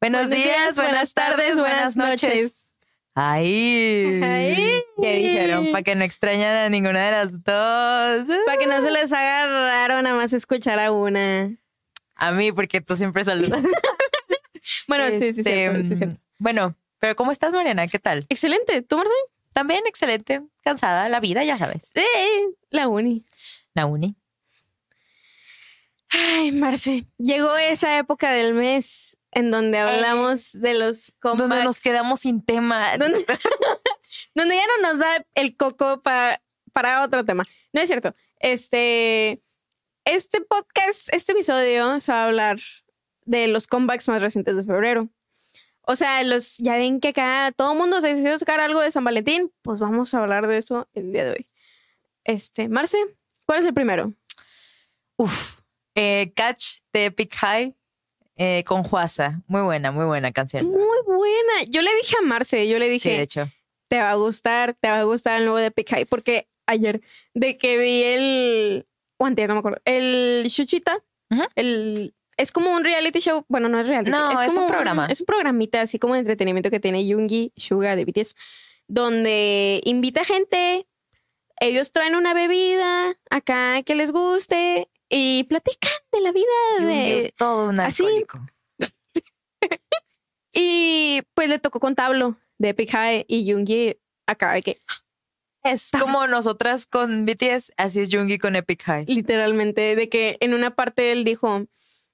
Buenos días, buenas tardes, buenas noches. Ahí. ¿Qué dijeron? Para que no extrañan a ninguna de las dos. Para que no se les haga raro nada más escuchar a una. A mí, porque tú siempre saludas. Bueno, sí, cierto. Bueno, pero ¿cómo estás, Mariana? ¿Qué tal? Excelente. ¿Tú, Marce? También excelente. Cansada, la vida, ya sabes. Sí, la uni. La uni. Ay, Marce, llegó esa época del mes en donde hablamos de los comebacks. Donde nos quedamos sin tema. Donde ya no nos da el coco para otro tema. No es cierto. Este podcast, este episodio se va a hablar de los comebacks más recientes de febrero. O sea, ya ven que acá todo el mundo se decidió sacar algo de San Valentín. Pues vamos a hablar de eso el día de hoy. Marce, ¿cuál es el primero? Catch de Epic High con Juasa. Muy buena canción. Muy buena. Yo le dije a Marce, sí, de hecho. Te va a gustar el nuevo de Epic High. Porque ayer, de que vi antes, no me acuerdo, el Chuchita, es como un reality show. Bueno, no es reality. No, es un programa. Es un programita así como de entretenimiento que tiene Yoongi Suga de BTS, donde invita gente, ellos traen una bebida acá que les guste y platican de la vida de todo un alcohólico. Y pues le tocó con Tablo de Epic High y Yoongi acá de que es como nosotras con BTS, así es Yoongi con Epic High. Literalmente, de que en una parte él dijo,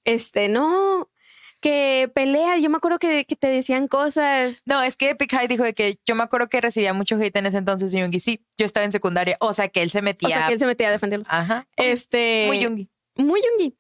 no, que pelea, yo me acuerdo que te decían cosas. No, es que Epic High dijo de que yo me acuerdo que recibía mucho hate en ese entonces y Yoongi, sí, yo estaba en secundaria, o sea que él se metía. A defenderlos. Ajá. Muy Yoongi. Muy Yoongi.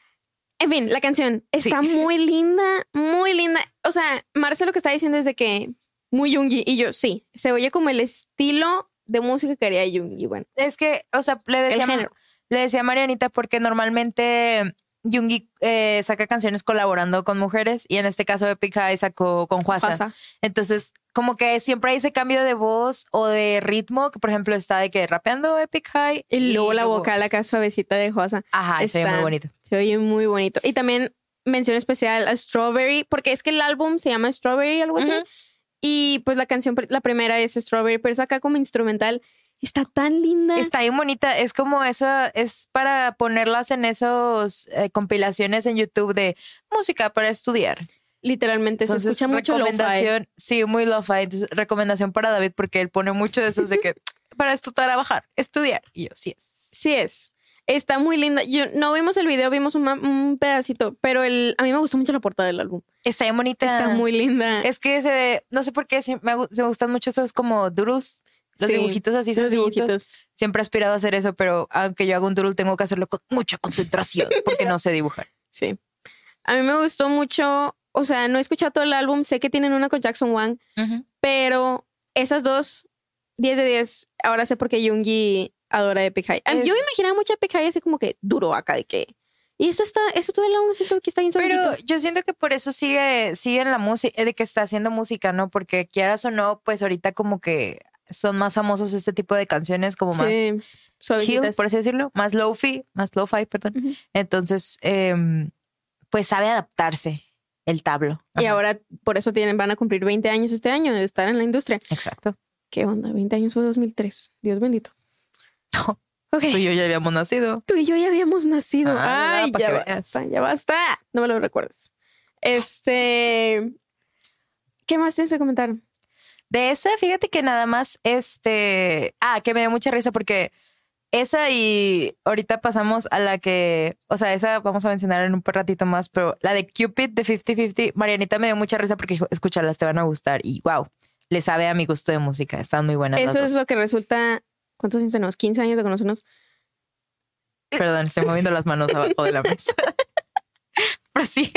En fin, la canción está muy linda, muy linda. O sea, Marce lo que está diciendo es de que muy Yoongi y yo, sí, se oye como el estilo de música que haría Yoongi. Bueno, es que, o sea, le decía a Marianita porque normalmente Yoongi saca canciones colaborando con mujeres y en este caso Epic High sacó con Juasa. Entonces, como que siempre hay ese cambio de voz o de ritmo, que por ejemplo está de que rapeando Epic High. Y luego la vocal acá suavecita de Juasa. Ajá, se oye muy bonito. Se oye muy bonito. Y también mención especial a Strawberry, porque es que el álbum se llama Strawberry, algo así. Y pues la canción, la primera es Strawberry, pero es acá como instrumental. Está tan linda. Está bien bonita. Es como eso, es para ponerlas en esos compilaciones en YouTube de música para estudiar. Literalmente. Entonces, se escucha mucho recomendación, sí, muy lo-fi. Entonces, recomendación para David porque él pone mucho de esos de que para estudiar. Y yo, sí es. Sí es. Está muy linda. No vimos el video, vimos un pedacito, pero a mí me gustó mucho la portada del álbum. Está bien bonita. Está muy linda. Es que se ve, no sé por qué, me gustan mucho esos como doodles. Los dibujitos así sencillitos. Siempre he aspirado a hacer eso, pero aunque yo haga un doodle tengo que hacerlo con mucha concentración porque no sé dibujar. Sí. A mí me gustó mucho, o sea, no he escuchado todo el álbum, sé que tienen una con Jackson Wang, pero esas dos, 10 de 10. Ahora sé por qué Yoongi adora Epic High. Yo me imaginaba mucho Epic High así como que duro acá de que... Y eso todo el álbum siento que está bien suavecito. Pero yo siento que por eso sigue en la música, de que está haciendo música, ¿no? Porque quieras o no, pues ahorita como que son más famosos este tipo de canciones como más chill, por así decirlo, más lo-fi, perdón. Entonces, pues sabe adaptarse el Tablo. Y ahora por eso van a cumplir 20 años este año de estar en la industria. Exacto. ¿Qué onda? 20 años fue 2003. Dios bendito. No. Okay. Tú y yo ya habíamos nacido. Ay, ya basta. No me lo recuerdes. ¿Qué más tienes que comentar? De esa, fíjate que nada más, que me dio mucha risa porque esa y ahorita pasamos a la que, o sea, esa vamos a mencionar en un ratito más, pero la de Cupid de 50-50, Marianita me dio mucha risa porque dijo, escúchalas, te van a gustar y wow, le sabe a mi gusto de música, están muy buenas. Eso es lo que resulta. ¿Cuántos años tenemos? 15 años de conocernos. Perdón, estoy moviendo las manos abajo de la mesa. Pero sí.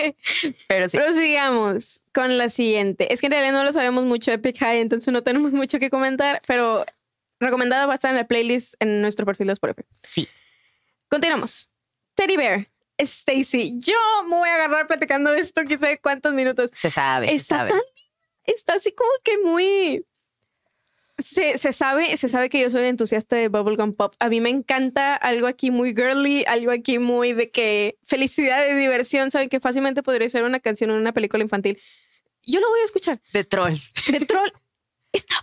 Prosigamos con la siguiente. Es que en realidad no lo sabemos mucho de Epic High, entonces no tenemos mucho que comentar, pero recomendada va a estar en la playlist en nuestro perfil de Spotify. Sí. Continuamos. Teddy Bear, Stacy. Yo me voy a agarrar platicando de esto, quién sabe cuántos minutos. Se sabe. Está así como que muy... Se sabe que yo soy entusiasta de Bubblegum Pop. A mí me encanta algo aquí muy girly, algo aquí muy de que felicidad y diversión. Saben que fácilmente podría ser una canción o una película infantil. yo lo voy a escuchar. De Trolls. De Troll. Está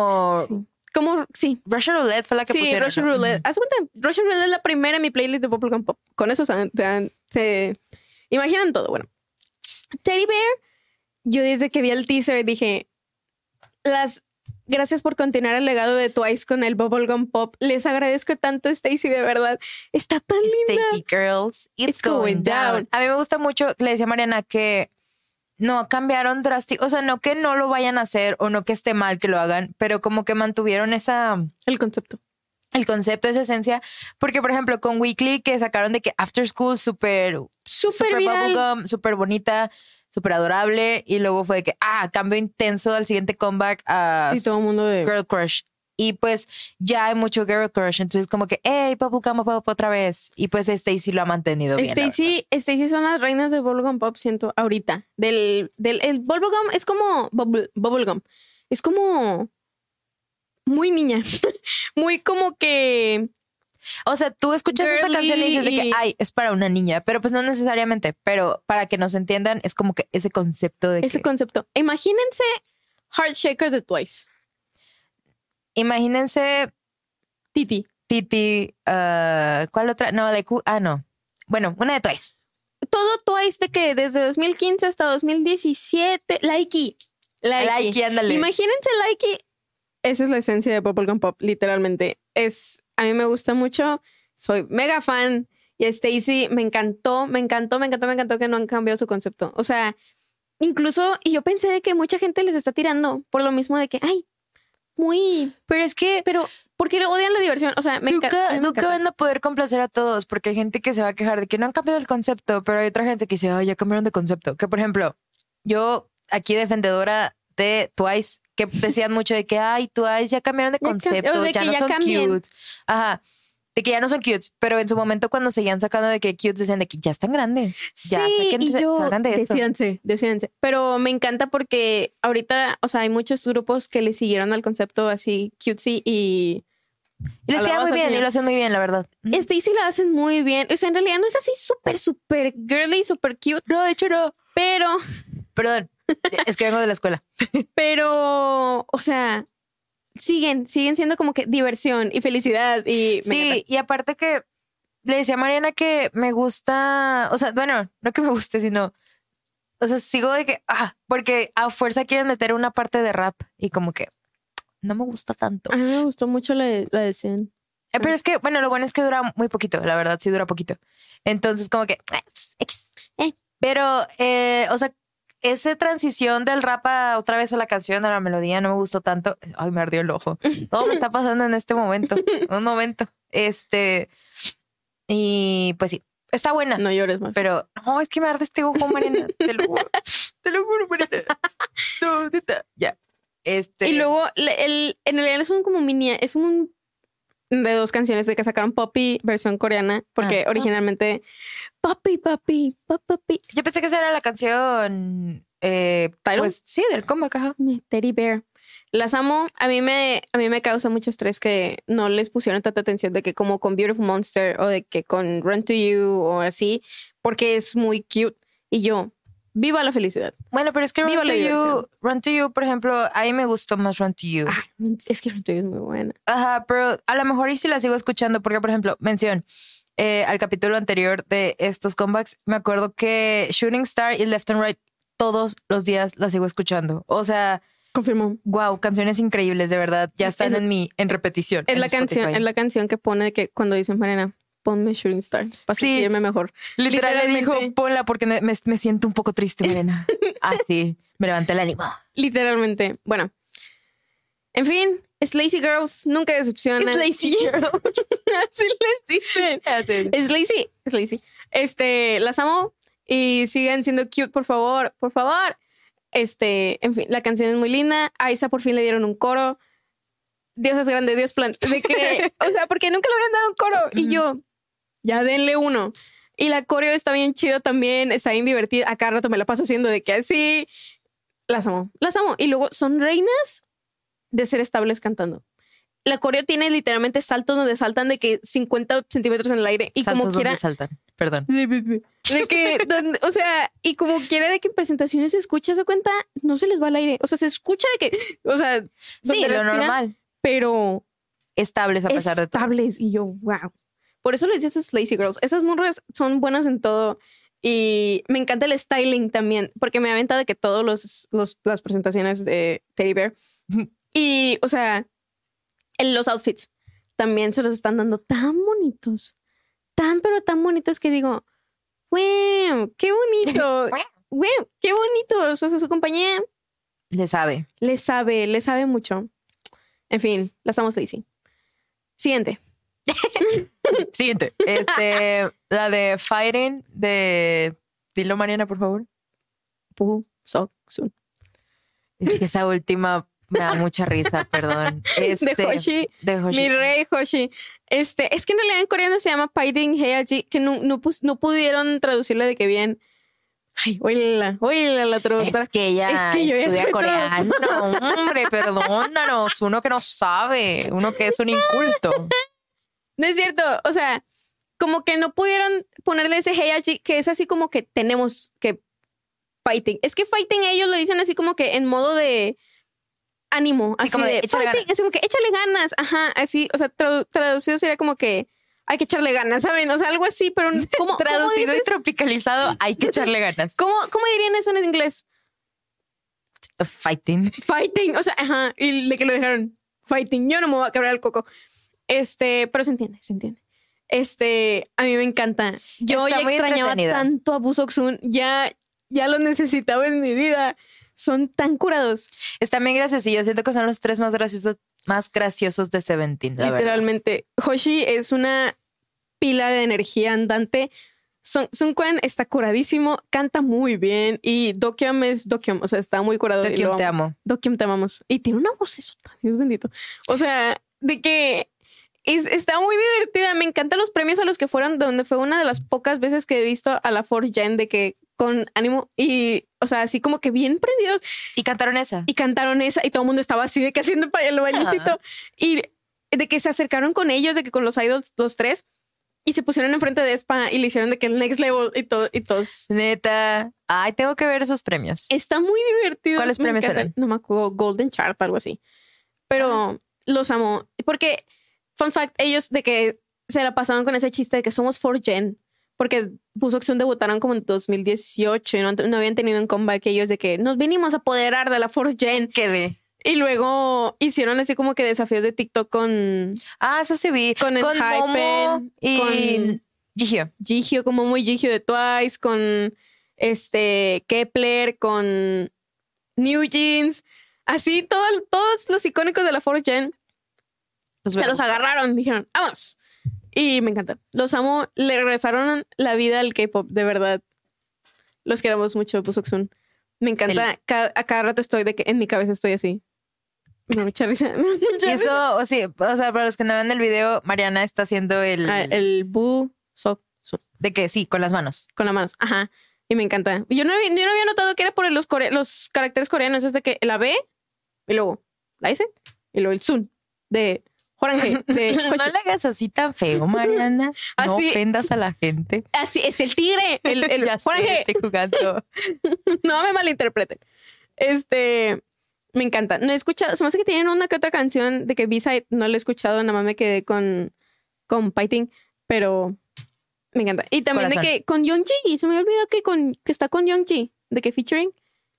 Como, sí. Russian Roulette fue la que pusieron. Sí, Russian Roulette. Haz cuenta, Russian Roulette es la primera en mi playlist de Bubblegum Pop. Con eso se imaginan todo. Bueno, Teddy Bear, yo desde que vi el teaser dije, gracias por continuar el legado de Twice con el Bubblegum Pop. Les agradezco tanto, Stacy, de verdad. Está tan linda. Stacy Girls, it's going down. A mí me gusta mucho, le decía a Mariana que no cambiaron drástico, o sea, no que no lo vayan a hacer o no que esté mal que lo hagan, pero como que mantuvieron el concepto, esa esencia, porque por ejemplo con Weekly que sacaron de que After School súper bubblegum, súper bonita, súper adorable, y luego fue de que cambio intenso al siguiente comeback a y todo el mundo de Girl Crush. Y pues ya hay mucho Girl Crush. Entonces como que, hey, Bubblegum Pop otra vez. Y pues Stacy lo ha mantenido bien. Stacy son las reinas de Bubblegum Pop, siento, ahorita. El Bubblegum es como... Bubblegum. Es como... Muy niña. Muy como que... O sea, tú escuchas esa canción y dices de que, es para una niña. Pero pues no necesariamente. Pero para que nos entiendan, es como que ese concepto de concepto. Imagínense Heart Shaker de Twice. Imagínense Titi, ¿cuál otra? No, no. Bueno, una de Twice. Todo Twice de que desde 2015 hasta 2017. Likey, ándale. Imagínense Likey. Esa es la esencia de Bubblegum Pop, literalmente. A mí me gusta mucho. Soy mega fan. Y a Stacy me encantó que no han cambiado su concepto. O sea, incluso, y yo pensé de que mucha gente les está tirando por lo mismo de que, pero es que... Pero, ¿por qué le odian la diversión? O sea, nunca van a poder complacer a todos, porque hay gente que se va a quejar de que no han cambiado el concepto, pero hay otra gente que dice, ya cambiaron de concepto. Que, por ejemplo, yo, aquí defendedora de Twice, que decían mucho de que, Twice ya cambiaron de concepto, ya no son cute. Ajá. De que ya no son cutes, pero en su momento cuando seguían sacando de que cutes decían de que ya están grandes. Ya salgan de esto. Decídanse. Pero me encanta porque ahorita, o sea, hay muchos grupos que le siguieron al concepto así cutesy y les queda muy bien y lo hacen muy bien, la verdad. Stacy lo hacen muy bien. O sea, en realidad no es así súper girly, súper cute. No, de hecho no. Pero... Perdón, es que vengo de la escuela. Pero, o sea... Siguen siendo como que diversión y felicidad y... Sí, y aparte que le decía a Mariana que me gusta, o sea, bueno, no que me guste, sino, o sea, sigo de que, porque a fuerza quieren meter una parte de rap y como que no me gusta tanto. A mí me gustó mucho la de Zen. Pero es que, bueno, lo bueno es que dura muy poquito, la verdad, sí dura poquito. Entonces como que, pero, o sea, esa transición del rap otra vez a la canción, a la melodía, no me gustó tanto. Ay, me ardió el ojo. Todo me está pasando en este momento. Un momento. Y pues sí, está buena. No llores más. Pero, no, es que me arde este ojo, Mariana. Te lo juro. Te lo juro, Mariana. No, neta. Ya. Y luego, en realidad es un como es un de dos canciones de que sacaron Poppy versión coreana, porque originalmente Poppy. Yo pensé que esa era la canción pues sí, del comeback, Teddy Bear. Las amo. A mí me causa mucho estrés que no les pusieron tanta atención de que como con Beautiful Monster o de que con Run to You o así, porque es muy cute. Y yo, viva la felicidad. Bueno, pero es que Run to You, por ejemplo, a mí me gustó más Run to You. Es que Run to You es muy buena. Ajá, pero a lo mejor y si la sigo escuchando, porque por ejemplo, mención al capítulo anterior de estos comebacks, me acuerdo que Shooting Star y Left and Right todos los días la sigo escuchando. O sea, confirmó. Wow, canciones increíbles, de verdad. Ya están en repetición. Es la canción que pone que cuando dicen Mariana, ponme Shooting Star para sentirme mejor. Literal le dijo, ponla porque me siento un poco triste, Mariana. Así, me levanté el ánimo. Literalmente. Bueno, en fin, Slazy Girls nunca decepcionan. Slazy Girls. Así les dicen. Slazy. Las amo y sigan siendo cute, por favor. Por favor. En fin, la canción es muy linda. A Isa por fin le dieron un coro. Dios es grande, Dios plan. De que, o sea, porque nunca le habían dado un coro. Y yo, ya denle uno. Y la coreo está bien chida también, está bien divertida. A cada rato me la paso haciendo de que así. Las amo. Y luego son reinas de ser estables cantando. La coreo tiene literalmente saltos donde saltan de que 50 centímetros en el aire. Y saltos como quiera. Saltan. Perdón. De que, o sea, y como quiere de que en presentaciones se escucha, se cuenta, no se les va al aire. O sea, se escucha de que, o sea, Sí, donde lo respiran, normal. pero Estables a pesar de todo. estables. Y yo, wow. Por eso les dices Lazy Girls. Esas morras son buenas en todo. Y me encanta el styling también, porque me aventa de que todos las presentaciones de Teddy Bear. Y, o sea, los outfits también se los están dando tan bonitos. Pero tan bonitos que digo, wow, qué bonito. Wow, qué bonito. O sea, su compañía Le sabe. le sabe mucho. En fin, las amo Lazy. Siguiente. Siguiente. La de Fighting de... Dilo, Mariana, por favor. Puh, Sok Sun. Es que esa última me da mucha risa, perdón. De Hoshi. De Hoshi. Mi rey Hoshi. Es que en realidad en coreano se llama Fighting Heaji, que no pudieron traducirla de que bien. Ay, oíla la traductora. Es que ella Es que yo ya estudia estoy coreano. Hombre, perdónanos. Uno que no sabe. Uno que es un inculto. No es cierto. O sea, como que no pudieron ponerle ese Heaji, que es así como que tenemos que fighting. Es que fighting ellos lo dicen así como que en modo de ánimo. Sí, así como de échale fighting, ganas. así como que échale ganas. Ajá, así. O sea, traducido sería como que hay que echarle ganas, ¿saben? O sea, algo así, pero ¿cómo Traducido dices? y tropicalizado, hay que echarle ganas. ¿Cómo dirían eso en inglés? Fighting. Fighting. O sea, ajá. Y de que lo dejaron fighting. Yo no me voy a quebrar el coco. Pero se entiende. A mí me encanta. Yo Está ya muy extrañaba entretenida. tanto a Busoksun. Ya lo necesitaba en mi vida. Son tan curados. Están bien graciosillos. Siento que son los tres más graciosos de Seventeen, la verdad. Literalmente. Hoshi es una pila de energía andante. Sun Quan está curadísimo, canta muy bien. Y Dokyum es Dokyum. O sea, está muy curado. y Dokyum, lo te amo. amo. Dokyum, te amamos. Y tiene una voz Dios bendito. O sea, de que está muy divertida. Me encantan los premios a los que fueron, donde fue una de las pocas veces que he visto a la 4Gen de que con ánimo y, o sea, así como que bien prendidos. Y cantaron esa. Y cantaron esa y todo el mundo estaba así de que haciendo el bailecito. Y de que se acercaron con ellos, de que con los idols, los tres, y se pusieron enfrente de Espa y le hicieron de que el next level y todos. Neta. Ay, tengo que ver esos premios. Está muy divertido. ¿Cuáles Me premios encanta. eran? No me acuerdo, Golden Chart, algo así. Pero los amo. Porque, fun fact, ellos de que se la pasaban con ese chiste de que somos 4Gen. Porque Busoksun debutaron como en 2018 y no habían tenido un comeback ellos de que nos vinimos a apoderar de la 4Gen. Quedé. Y luego hicieron así como que desafíos de TikTok con Ah, eso sí vi. Con Momo Enhypen, y con Jihyo. Jihyo, como muy Jihyo de Twice, con Kepler, con New Jeans. Así todos los icónicos de la 4Gen se los agarraron. Dijeron, vamos. Y me encanta. Los amo. Le regresaron la vida al K-pop, de verdad. Los queremos mucho, Busoksun. Me encanta. A cada rato estoy de que en mi cabeza estoy así. Me da mucha risa. Y eso, o sea, para los que no ven el video, Mariana está haciendo El Busoksun. de que sí, con las manos. Con las manos. Ajá. Y me encanta. Yo no había notado que era por los caracteres coreanos. Es de que la B y luego la S y luego el Sun de Jorge. De No Hoshi. le hagas así tan feo, Mariana. No Así- ofendas a la gente. Así es el tigre. El Ya sé, Jorge. estoy jugando. No me malinterpreten. Me encanta. No he escuchado. Se me hace que tienen una que otra canción de que B-side no la he escuchado. Nada más me quedé con Fighting. Pero me encanta. Y también Corazón. de que con Youngji. Se me había olvidado que está con Youngji. De que featuring.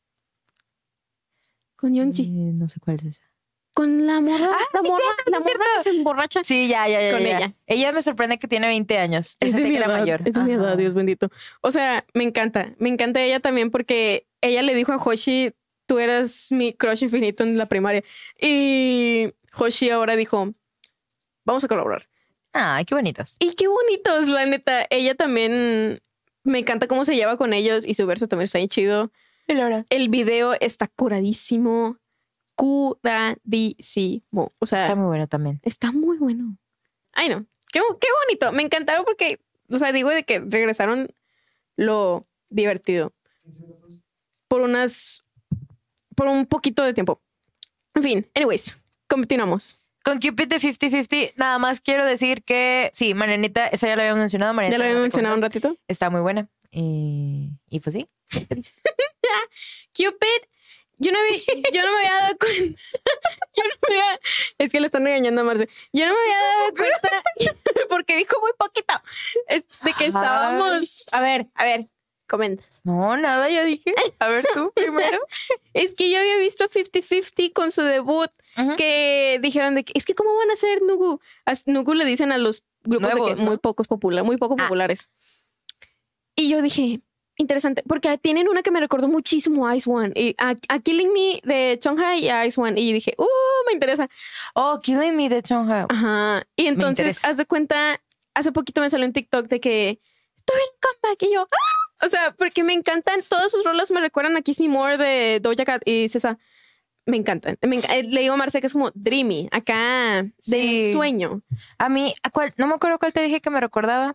Con Youngji. No sé cuál es esa. Con la morra. la morra cierto. que se emborracha. Sí, ya. Con ya. ella. Ella me sorprende que tiene 20 años. Es Pensé de mi que era edad, mayor. es de mi Ajá. edad, Dios bendito. O sea, me encanta. Me encanta ella también porque ella le dijo a Hoshi, tú eras mi crush infinito en la primaria. Y Hoshi ahora dijo, vamos a colaborar. Ay, qué bonitos. Y qué bonitos, la neta. Ella también, me encanta cómo se lleva con ellos y su verso también está bien chido. Y Laura. El video está curadísimo. Curadísimo. O sea, Está muy bueno también. está muy bueno. Ay, no. Qué bonito. Me encantaron porque, o sea, digo de que regresaron lo divertido. Por un poquito de tiempo. En fin, anyways, continuamos. Con Cupid de 50-50, nada más quiero decir que sí, Marianita, esa ya la habíamos mencionado. Marianita, Ya lo había mencionado un ratito. Está muy buena. Y pues sí, ¿qué dices? Cupid, yo no me había dado cuenta. Es que le están regañando a Marce. Yo no me había dado cuenta porque dijo muy poquito. Es de que estábamos. A ver, comenta. No, nada, ya dije. A ver tú primero. Es que yo había visto 50-50 con su debut, que dijeron de que es que cómo van a ser Nugu. Nugu le dicen a los grupos nuevos, de que ¿no? Muy poco populares. Y yo dije, interesante, porque tienen una que me recordó muchísimo a Ice One. Y a Killing Me de Chungha y a Ice One. Y dije, me interesa. Oh, Killing Me de Chungha. Ajá. Y entonces, haz de cuenta, hace poquito me salió en TikTok de que estoy en comeback y yo, ¡ah! O sea, porque me encantan, todas sus rolas me recuerdan a Kiss Me More de Doja Cat y César. Me encantan. Le digo a Marce que es como dreamy, acá de sueño. A mí, no me acuerdo cuál te dije que me recordaba.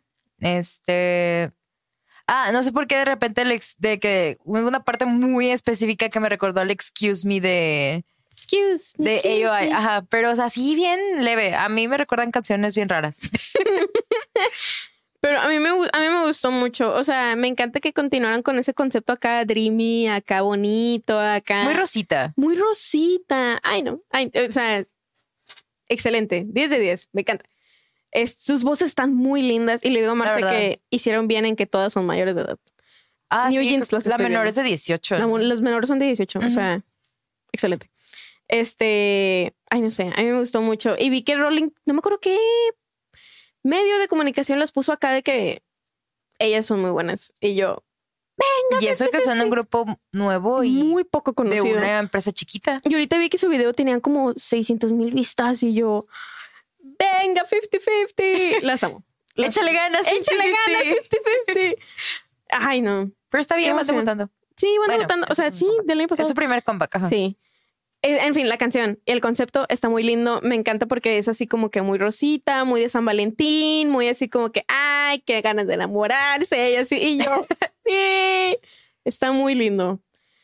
No sé por qué de repente de que hubo una parte muy específica que me recordó al Excuse Me de AOI. Ajá, pero o sea, sí bien leve. A mí me recuerdan canciones bien raras. Pero a mí me gustó mucho. O sea, me encanta que continuaran con ese concepto acá dreamy, acá bonito, acá... Muy rosita. Muy rosita. Ay, no. O sea, excelente. 10 de 10. Me encanta. Sus voces están muy lindas. Y le digo a Marce que hicieron bien en que todas son mayores de edad. New Jeans, la menor es de 18. Los menores son de 18. O sea, excelente. Ay, no sé. A mí me gustó mucho. Y vi que Rolling... No me acuerdo qué medio de comunicación las puso acá de que ellas son muy buenas. Y yo, venga. Y eso que son un grupo nuevo y muy poco conocido. De una empresa chiquita. Y ahorita vi que su video tenían como 600,000 vistas y yo, venga, 50-50. Las amo. Échale ganas, 50-50. Ay, no. Pero está bien, vas debutando. Sí, van debutando. O sea, sí, del año pasado. Es su primer comeback. Ajá. Sí. En fin, la canción y el concepto está muy lindo. Me encanta porque es así como que muy rosita, muy de San Valentín, muy así como que, ay, qué ganas de enamorarse y así. Y yo, está muy lindo.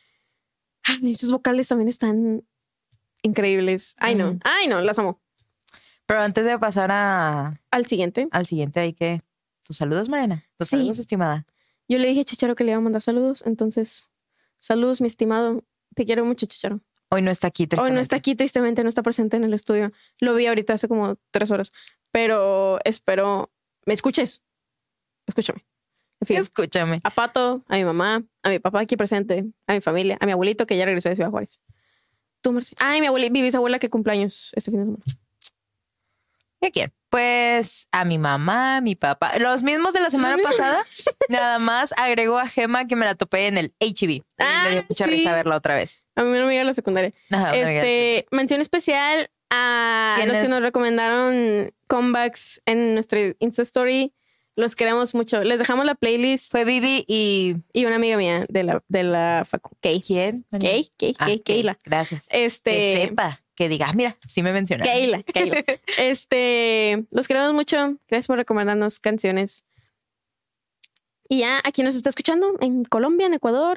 Ay, sus vocales también están increíbles. Ay, no, las amo. Pero antes de pasar al siguiente, hay que... Tus saludos, Mariana. Tus saludos, estimada. Yo le dije a Chicharo que le iba a mandar saludos. Entonces, saludos, mi estimado. Te quiero mucho, Chicharo. Hoy no está aquí, tristemente. No está presente en el estudio. Lo vi ahorita hace como 3 horas. Pero espero me escuches. Escúchame. En fin, escúchame. A Pato, a mi mamá, a mi papá aquí presente, a mi familia, a mi abuelito que ya regresó de Ciudad Juárez. Tú, Marci. Mi bisabuela que cumpleaños este fin de semana. ¿Y a quién? Pues a mi mamá, mi papá. Los mismos de la semana pasada. Nada más agregó a Gema que me la topé en el H-E-B. Me dio mucha risa verla otra vez. A mí me amiga de la secundaria. Ajá, mención especial a los que nos recomendaron comebacks en nuestra Insta Story. Los queremos mucho. Les dejamos la playlist. Fue Vivi y una amiga mía de la facu. Kay. ¿Quién? Kayla. Gracias. Que sepa. Que diga, mira, sí me mencionaron. Kayla. Los queremos mucho. Gracias por recomendarnos canciones. Y ya, aquí nos está escuchando en Colombia, en Ecuador,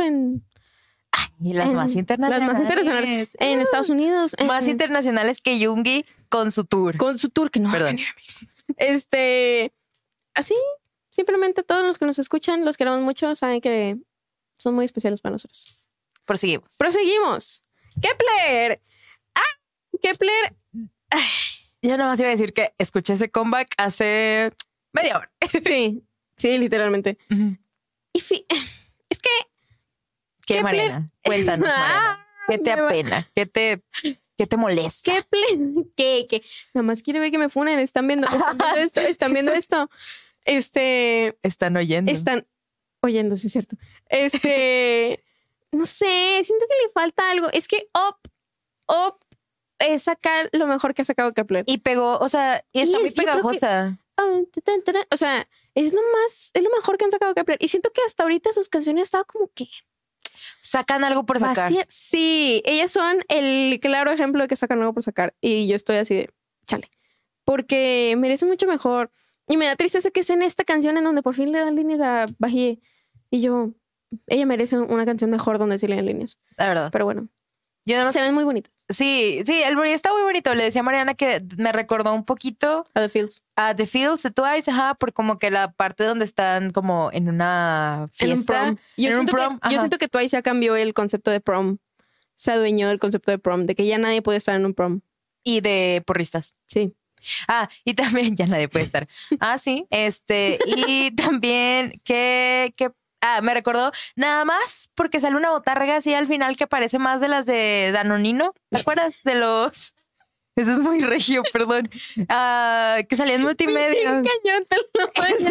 y las más internacionales. Las más internacionales. En Estados Unidos. Más internacionales que Yoongi con su tour. Que no. Perdón. Así, simplemente todos los que nos escuchan, los queremos mucho. Saben que son muy especiales para nosotros. Proseguimos. Kepler. Kepler. Yo nomás iba a decir que escuché ese comeback hace media hora. Sí, literalmente. Y es que... ¿Qué, Kepler... Mariana? Cuéntanos, Mariana. ¿Qué te apena? ¿Qué te molesta? Kepler. ¿Qué? Nada más quiere ver que me funen. Están viendo esto. Están oyendo. Están oyendo, sí es cierto. No sé, siento que le falta algo. Es que Up es sacar lo mejor que ha sacado Kepler. Y pegó, o sea, y está muy pegajosa. O sea, es lo mejor que han sacado Kepler. Y siento que hasta ahorita sus canciones estaban como que... Sacan algo por sacar. Sí, ellas son el claro ejemplo de que sacan algo por sacar. Y yo estoy así de, chale. Porque merece mucho mejor. Y me da tristeza que es en esta canción en donde por fin le dan líneas a Bajie. Y ella merece una canción mejor donde sí le dan líneas. La verdad. Pero bueno. Yo nada más- Se ven muy bonitos. sí, el Brie está muy bonito. Le decía a Mariana que me recordó un poquito A The Fields. a The Fields de Twice, ajá, por como que la parte donde están como en una En un fiesta. prom. Yo en un siento prom, que, yo ajá. siento que Twice ya cambió el concepto de prom. Se adueñó del concepto de prom, de que ya nadie puede estar en un prom. Y de porristas. Sí. Ah, y también ya nadie puede estar. Ah, sí. Y también me recordó nada más porque sale una botarga así al final que parece más de las de Danonino. ¿Te acuerdas de los? Eso es muy regio, perdón. Que salía en multimedia. Cañón, te lo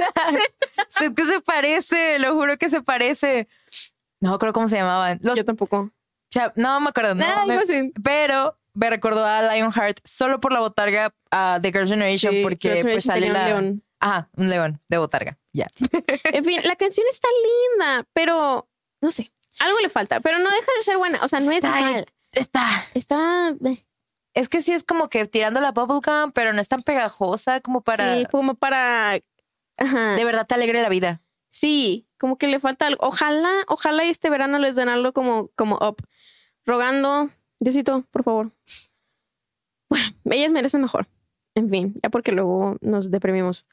Es que se parece, lo juro que se parece. No creo cómo se llamaban. Yo tampoco. No me acuerdo. No, Algo así. pero me recordó a Lionheart solo por la botarga de Girls' Generation, Sí, porque Girls' pues Generation sale tenía un la... león. Ajá, un león de botarga. Ya. En fin, la canción está linda, pero no sé. Algo le falta, pero no deja de ser buena. O sea, no es mal. Está. Es que sí es como que tirando la bubblegum, pero no es tan pegajosa como para... Sí, como para. Ajá. De verdad te alegre la vida. Sí, como que le falta algo. Ojalá este verano les den algo como up. Rogando, Diosito, por favor. Bueno, ellas merecen mejor. En fin, ya porque luego nos deprimimos.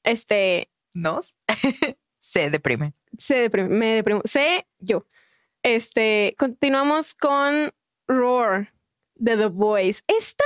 ¿Nos? Se deprime. Me deprimo. Yo. Continuamos con Roar de The Voice.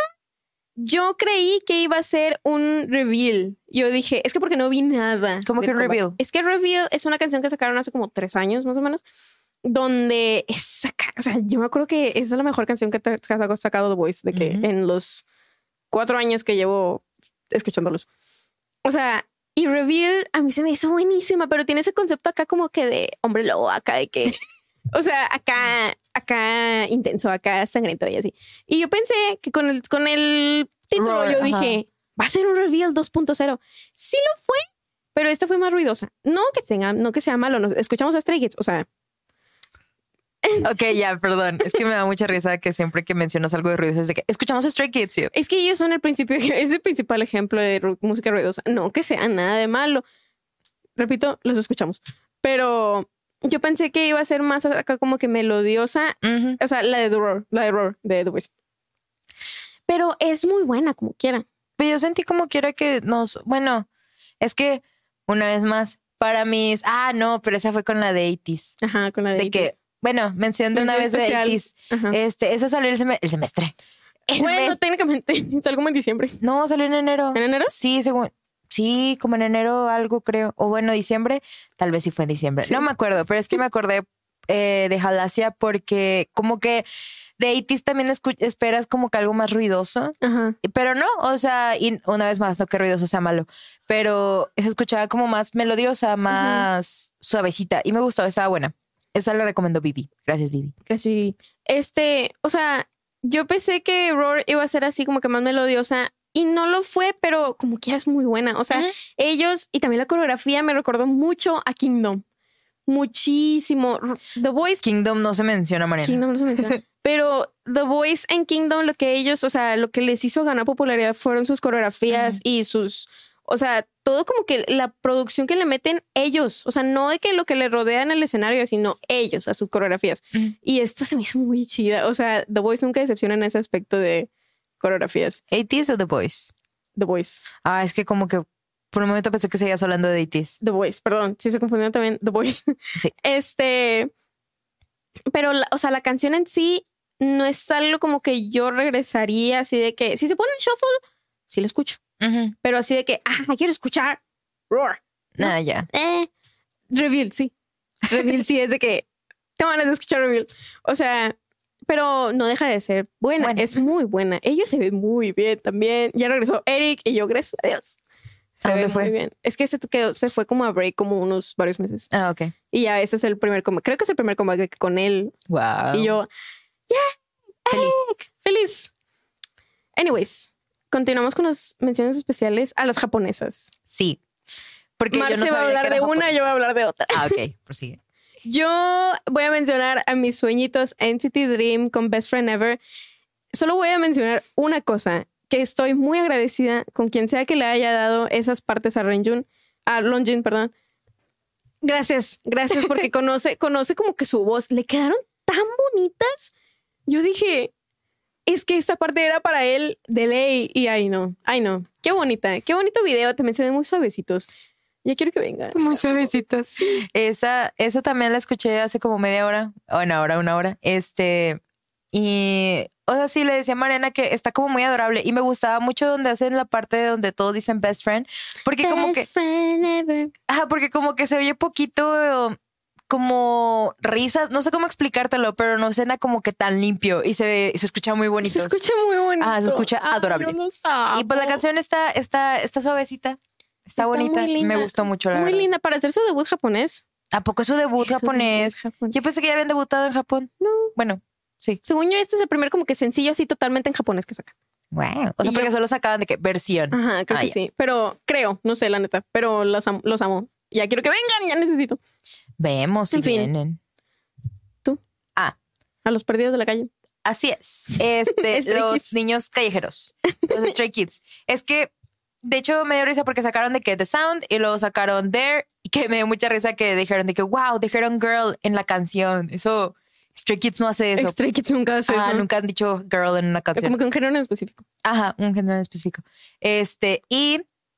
Yo creí que iba a ser un reveal. Yo dije, es que porque no vi nada. ¿Cómo de que un Comeback. reveal? Es que Reveal es una canción que sacaron hace como 3 años, más o menos, donde o sea, yo me acuerdo que esa es la mejor canción que ha sacado The Voice, de que en los 4 años que llevo escuchándolos. O sea, y Reveal a mí se me hizo buenísima, pero tiene ese concepto acá como que de hombre lobo, acá de que, o sea, acá intenso, acá sangriento y así. Y yo pensé que con el título Roar, yo ajá. dije, va a ser un Reveal 2.0. Sí lo fue, pero esta fue más ruidosa. No que sea malo, escuchamos a Stray Kids, o sea, Ok, ya, perdón. Es que me da mucha risa que siempre que mencionas algo de ruidoso es de que escuchamos a Stray Kids. Yo. es que ellos son es el principal ejemplo de música ruidosa. No que sea nada de malo. Repito, los escuchamos. Pero yo pensé que iba a ser más acá como que melodiosa. Ujú. O sea, la de Roar, de The Voice. Pero es muy buena como quiera. Pero yo sentí como quiera que bueno, es que una vez más, para mis... no, pero esa fue con la de 80s. Ajá, con la de Que, 80s. bueno, mención de una vez Mención de especial. 80s. Ajá. Esa salió el semestre. Bueno, técnicamente, salió como en diciembre. No, salió en enero. ¿En enero? Sí, sí, como en enero algo creo. O bueno, diciembre. Tal vez sí fue en diciembre. Sí. No me acuerdo, pero es que me acordé de Halasia porque como que de 80s también esperas como que algo más ruidoso. Ajá. Pero no, o sea, y una vez más, no que ruidoso sea malo, pero se escuchaba como más melodiosa, más suavecita y me gustó, estaba buena. Esa la recomendó Vivi. Gracias, Vivi. Casi. O sea, yo pensé que Roar iba a ser así como que más melodiosa y no lo fue, pero como que es muy buena. O sea, ellos y también la coreografía me recordó mucho a Kingdom. Muchísimo. The Voice. Kingdom no se menciona, Mariana. Kingdom no se menciona. Pero The Voice en Kingdom, lo que ellos, o sea, lo que les hizo ganar popularidad fueron sus coreografías y o sea, todo como que la producción que le meten ellos, o sea, no de que lo que le rodea en el escenario, sino ellos a sus coreografías. Y esta se me hizo muy chida. O sea, The Voice nunca decepciona en ese aspecto de coreografías. 80s o The Voice. The Voice. Es que como que por un momento pensé que seguías hablando de 80s. The Voice, perdón, sí se confundió también. The Voice. Sí. Pero, o sea, la canción en sí no es algo como que yo regresaría así de que si se pone en shuffle, sí lo escucho. Pero así de que, quiero escuchar Roar. ¿No? Ya. Reveal, sí. Reveal, sí, es de que te van a escuchar Reveal. O sea, pero no deja de ser buena. Es muy buena. Ellos se ven muy bien también. Ya regresó Eric y yo, gracias a Dios. Se ve muy bien. Es que se fue como a break como unos varios meses. Ok. Y ya ese es el primer comeback. Creo que es el primer comeback con él. Wow. Y yo, feliz. Anyways, continuamos con las menciones especiales a las japonesas. Sí. Porque Marce yo no va a sabía hablar que de era una, japonés. yo voy a hablar de otra. Ok, prosigue. Yo voy a mencionar a mis sueñitos NCT Dream con Best Friend Ever. Solo voy a mencionar una cosa, que estoy muy agradecida con quien sea que le haya dado esas partes a Longjin, perdón. Gracias porque conoce como que su voz. Le quedaron tan bonitas. yo dije, es que esta parte era para él de ley. Y ay, no. Qué bonita. Qué bonito video. También se ven muy suavecitos. Ya quiero que venga. Muy suavecitos. Sí. Esa también la escuché hace como media hora. O una hora. Y, o sea, sí, le decía a Mariana que está como muy adorable. Y me gustaba mucho donde hacen la parte donde todos dicen best friend. Porque como que... Best friend ever. Ajá, porque como que se oye poquito como risas. No sé cómo explicártelo, pero no suena como que tan limpio. Y se escucha muy bonito. Se escucha muy bonito. Ah, se escucha adorable. Yo los amo. Y pues la canción está suavecita. Está bonita. muy linda. Me gustó mucho, la Muy verdad. linda para hacer su debut japonés. ¿A poco es su debut japonés? Yo pensé que ya habían debutado en Japón. No. Bueno, sí. Según yo, este es el primer como que sencillo así totalmente en japonés que sacan. Wow. O sea, Y porque yo- solo sacaban de qué versión. Ajá, creo que ya. sí. Pero creo, no sé, la neta. Pero los amo. Ya quiero que vengan, ya necesito. Vemos si En fin. vienen. ¿Tú? Ah, A los perdidos de la calle. así es. Stray Los Kids. niños callejeros. Los Stray Kids. Es que, de hecho, me dio risa porque sacaron de que The Sound y luego sacaron There. Y que me dio mucha risa que dijeron de que, wow, dijeron girl en la canción. Eso, Stray Kids no hace eso. Stray Kids nunca hace eso. Nunca han dicho girl en una canción. Como que un género en específico. Ajá, un género en específico. Y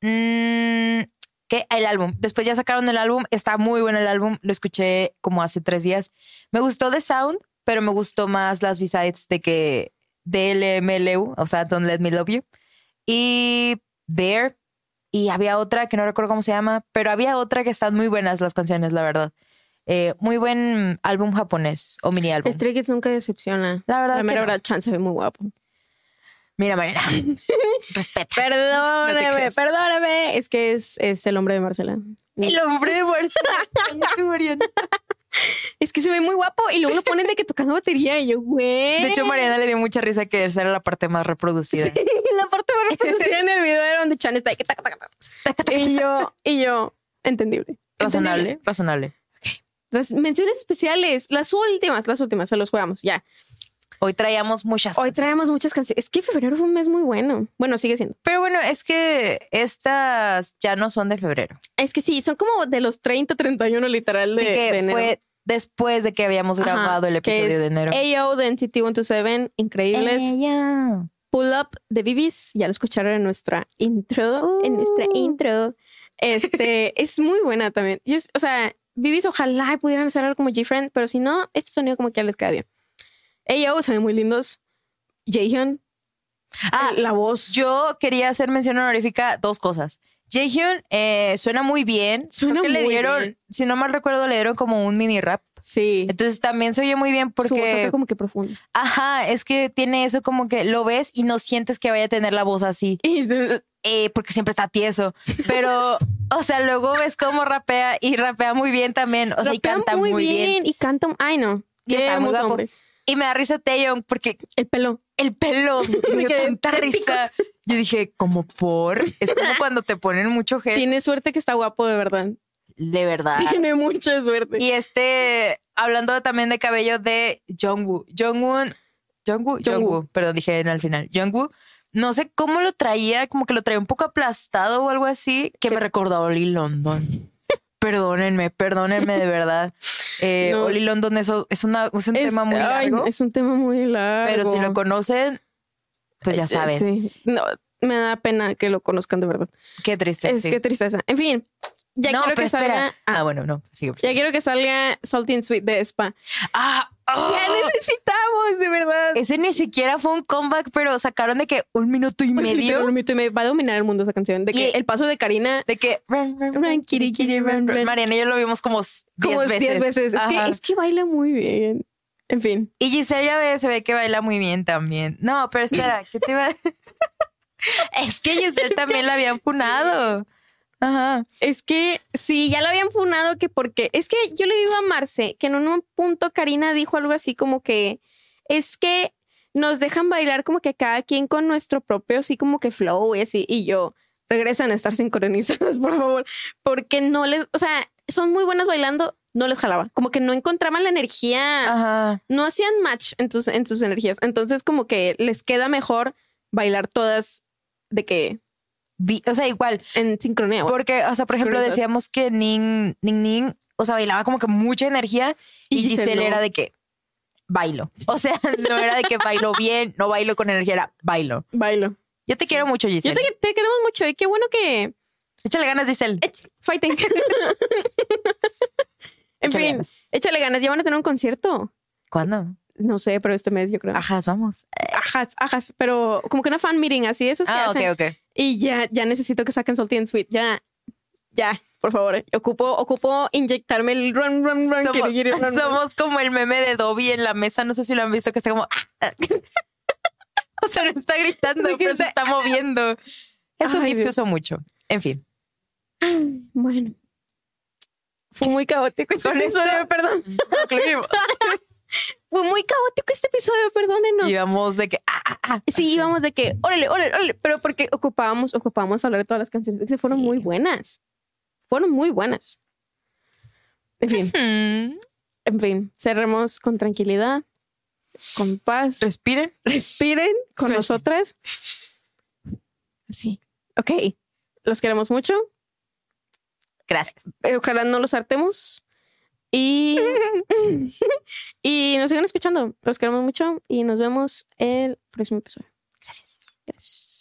que el álbum. Después ya sacaron el álbum. Está muy bueno el álbum. Lo escuché como hace 3 días. Me gustó The Sound, pero me gustó más las B-sides de que DLMLU, o sea, Don't Let Me Love You. Y There. Y había otra que no recuerdo cómo se llama, pero había otra que están muy buenas las canciones, la verdad. Muy buen álbum japonés o mini álbum. Stray Kids nunca decepciona. La verdad La que mera no. verdad, Chan se ve muy guapo. Mira, Mariana. Respeta. Perdóname, creas. perdóname. Es que es el hombre de Marcela. El hombre de Mariana. Es que se ve muy guapo y luego lo ponen de que tocando batería y yo, güey. De hecho, Mariana le dio mucha risa que esa era la parte más reproducida. Y la parte más reproducida en el video era donde Chan está ahí que taca, taca, taca. Y yo, entendible. Razonable. Las menciones especiales, las últimas, se los juramos, ya. Hoy traíamos muchas Hoy canciones. traemos muchas canciones. Es que febrero fue un mes muy bueno. Bueno, sigue siendo. Pero bueno, es que estas ya no son de febrero. Es que sí, son como de los 30, 31 literal de, Así que de enero. fue después de que habíamos Ajá, grabado el que episodio es de enero. AO de NCT 127, increíbles. Ella. Pull Up de Bibis, ya lo escucharon en nuestra intro. Es muy buena también. O sea, Bibis ojalá pudieran hacer algo como G-Friend, pero si no, este sonido como que ya les queda bien. AO se ven muy lindos. Jaehyun, la voz. Yo quería hacer mención honorífica 2 cosas. Jaehyun suena muy bien. Suena Creo que le muy dieron, bien. si no mal recuerdo, le dieron como un mini rap. Sí. Entonces también se oye muy bien Su voz porque acá como que profunda. ajá, es que tiene eso como que lo ves y no sientes que vaya a tener la voz así, porque siempre está tieso. Pero, o sea, luego ves cómo rapea y rapea muy bien también. O sea, y Rapea canta muy bien. Y canta, ay no. Y Qué está muy hermoso guapo. hombre. Y me da risa Taeyong porque El pelo. el pelo me dio quedé tanta de risa. Yo dije, como por. Es como cuando te ponen mucho hate. Tiene suerte que está guapo, de verdad. De verdad. Tiene mucha suerte. Y hablando también de cabello de Jungwoo. Jungwoo, perdón, dije al final. Jungwoo, no sé cómo lo traía, como que lo traía un poco aplastado o algo así, que me recordó a Oli London. Perdónenme de verdad. No. Oli London es un tema muy ay, largo, es un tema muy largo. pero si lo conocen, pues ya saben. Sí. No, me da pena que lo conozcan de verdad. Qué triste. Es sí. que tristeza. En fin, ya No, quiero pero que salga. espera. Bueno, no, sigue. Ya quiero que salga Salty and Sweet de Spa. Oh. Ya necesitamos, de verdad. Ese ni siquiera fue un comeback, pero sacaron de que 1 minuto y medio. Literal, un minuto y medio. Va a dominar el mundo esa canción. De que Y- el paso de Karina. De que Run, kitty, kitty, run, run. Mariana y yo lo vimos como 10 veces. 10 veces. Ajá. Es que baila muy bien. En fin. Y Giselle ya se ve que baila muy bien también. No, pero espera, ¿qué te iba a... Es que Giselle también la habían funado. Ajá. Es que sí, ya lo habían funado que porque es que yo le digo a Marce que en un punto Karina dijo algo así como que es que nos dejan bailar como que cada quien con nuestro propio así como que flow y así y yo regresan a estar sincronizadas por favor porque no les, o sea, son muy buenas bailando, no les jalaba, como que no encontraban la energía, Ajá. no hacían match en sus energías, entonces como que les queda mejor bailar todas de que O sea, igual. en sincronía. güey. Porque, o sea, por ejemplo, Sincronizadas. decíamos que Ning, o sea, bailaba como que mucha energía y Y Giselle Giselle no. era de que bailo. O sea, no era de que bailo bien, no bailo con energía, era bailo. Bailo. Yo te quiero mucho, Giselle. Te queremos mucho y qué bueno que... Échale ganas, Giselle. Fighting. En Échale fin, ganas. échale ganas. Ya van a tener un concierto. ¿Cuándo? No sé, pero este mes yo creo. Ajas, vamos. Ajas. Pero como que una fan meeting así, esos que hacen. Ok. Y ya necesito que saquen Salty and Sweet. Ya, por favor. Ocupo inyectarme el run. Somos como el meme de Dobby en la mesa. No sé si lo han visto, que está como... O sea, no está gritando, pero se está moviendo. Es un GIF que uso mucho. En fin. Bueno. Fue muy caótico este episodio, perdón. Fue muy caótico este episodio, perdónenos. Íbamos de que... Sí, íbamos de que... Órale. Pero porque ocupábamos hablar de todas las canciones. Que fueron muy buenas. En fin, cerremos con tranquilidad, con paz. Respiren con nosotras. Sí. Ok. Los queremos mucho. Gracias. Ojalá no los hartemos. Y nos sigan escuchando. Los queremos mucho y nos vemos el próximo episodio. Gracias.